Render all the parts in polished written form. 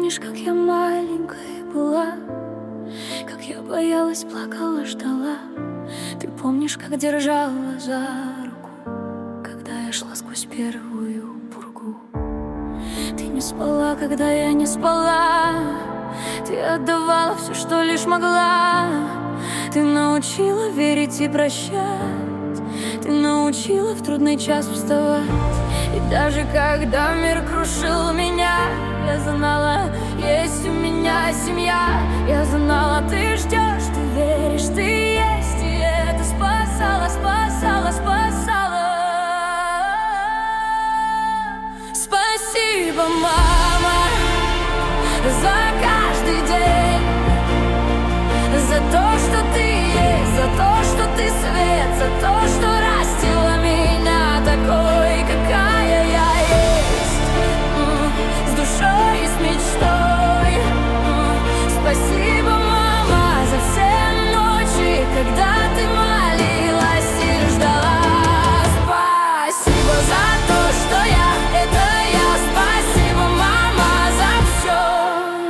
помнишь, как я маленькой была, как я боялась, плакала, ждала? Ты помнишь, как держала за руку, когда я шла сквозь первую пургу? Ты не спала, когда я не спала, ты отдавала все, что лишь могла. Ты научила верить и прощать, ты научила в трудный час вставать. И даже когда мир крушил меня, я знала, есть у меня семья. Я знала, ты ждешь, ты веришь, ты есть. И это спасало, спасало, спасало. Спасибо, мама, за каждый день, за то, что ты есть, за то, что ты свет, за то, что растила меня такой, какая я есть, с душой и с мечтой. Спасибо, мама, за все ночи, когда ты молилась и ждала. Спасибо за то, что это я. Спасибо, мама, за все.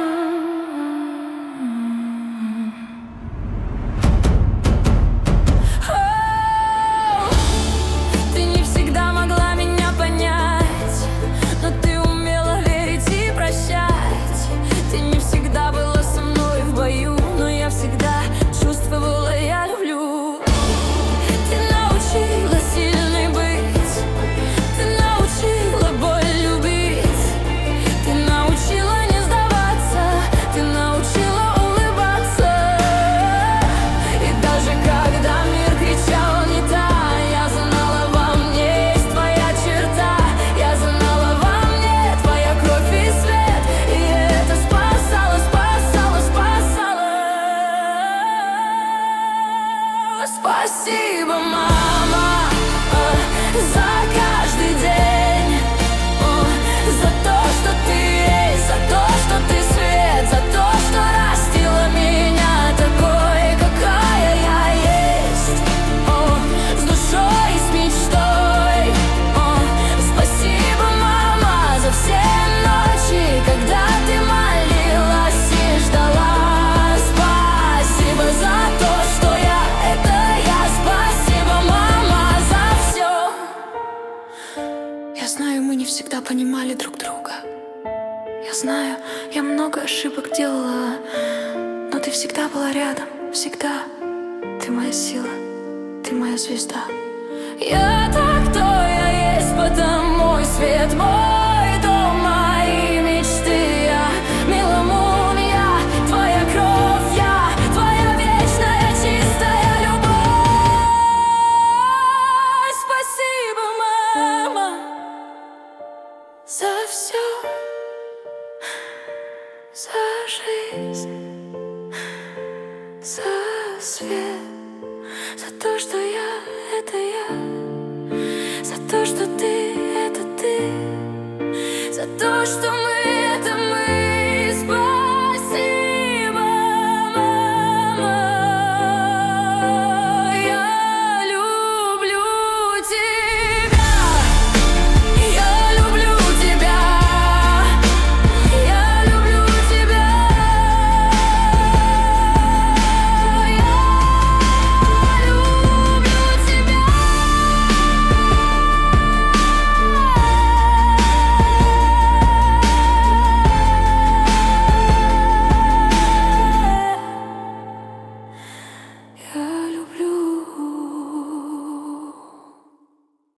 Ты не всегда могла меня понять, но ты умела верить и прощать. Ты не всегда была со мной в бою, но я всегда чувствовала, я люблю. Ты научила сильной быть, ты научила боль любить, ты научила не сдаваться, ты научила улыбаться. И даже когда мир кричал не так, я знала, во мне есть твоя черта. Я знала, во мне твоя кровь и свет. И это спасало, спасало, спасало. Спасибо, мама, за каждый день, за то, что ты есть, за то, что ты свет, за то, что растила меня такой, какая я есть, с душой и с мечтой. Спасибо, мама, за все ночи, когда ты молилась и ждала. Спасибо за то, что это я. Спасибо, мама, за все. Я знаю, мы не всегда понимали друг друга. Я знаю, я много ошибок делала, но ты всегда была рядом, всегда. Ты моя сила, ты моя звезда. Я так, кто я есть, потому мой свет, мой дом, мои мечты. Я меломуния, твоя кровь, я твоя вечная чистая любовь. Спасибо, мама, за все, за жизнь.